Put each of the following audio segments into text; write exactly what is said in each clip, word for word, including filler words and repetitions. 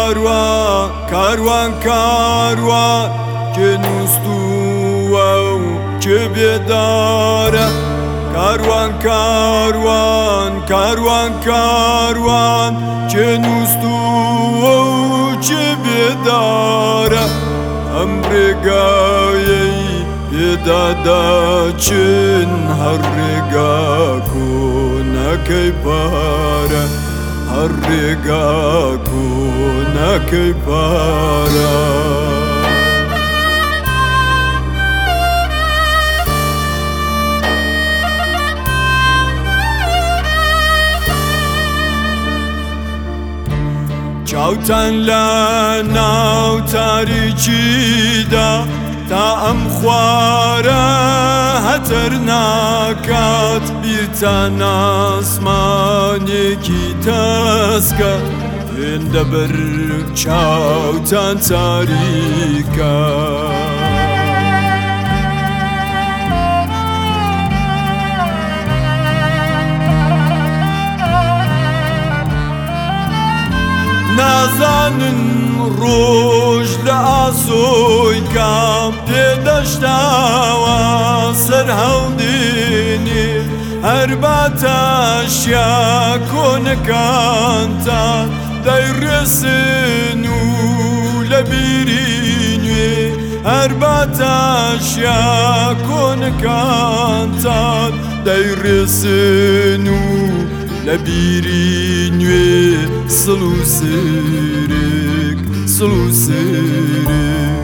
کاروان کاروان کاروان که نوستوه که بیداره کاروان کاروان کاروان کاروان که نوستوه که بیداره امریکایی بیدادا چن هر رگا کنه پاره هر رگا کنه پاره چاوتان لناو تاریکی دا تا ام خواره هتر ناکات بیرتان آسمانی کی تسکا هند بر چاوتان تاریکا نازانن روش لآسوی کام پیداشتاوا سر هودینی هر باتش یا کنکانتا دیرسنو لبیرینی هر باتش یا کنکانتا دیرسنو لبیرینی سلو سرک سلو سرک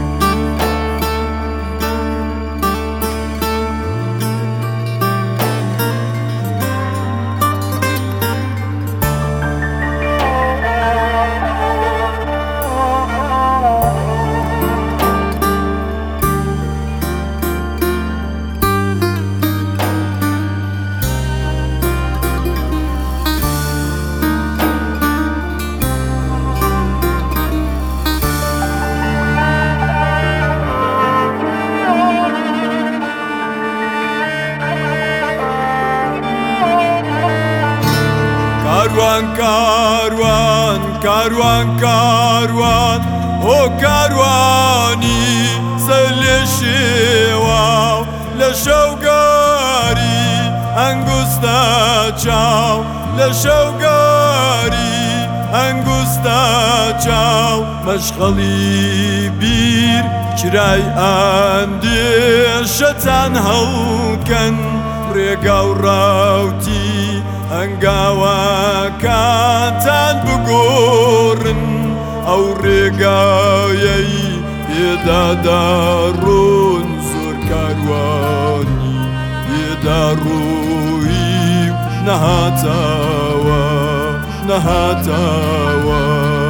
کاروان کاروان کاروان کاروان او کاروانی سلشیوا لشوگاری انگوستا چاو لشوگاری انگوستا چاو مشغلی بیر چرای اندیشتان هلکن ریگاو راوتی هنگاوا کاتان بگورن او ریگایی بیدادارون زور کاروانی بیداروی نهاتاوا نهاتاوا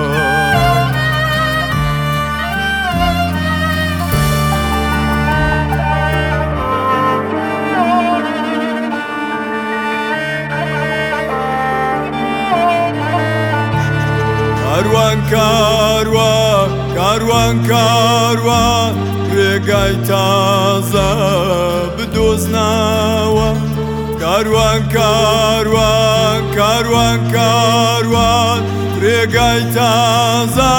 کاروان کاروان کاروان کاروان ریگای تازه بدوزناوه کاروان کاروان کاروان کاروان ریگای تازه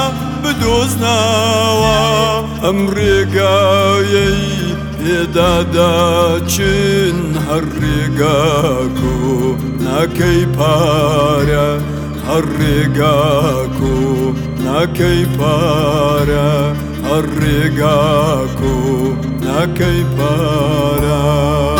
بدوزناوه ام ریگایی بیدادا چن هر ریگا کو نکی پاره هر رگا کو نکی پاره هر رگا کو نکی پاره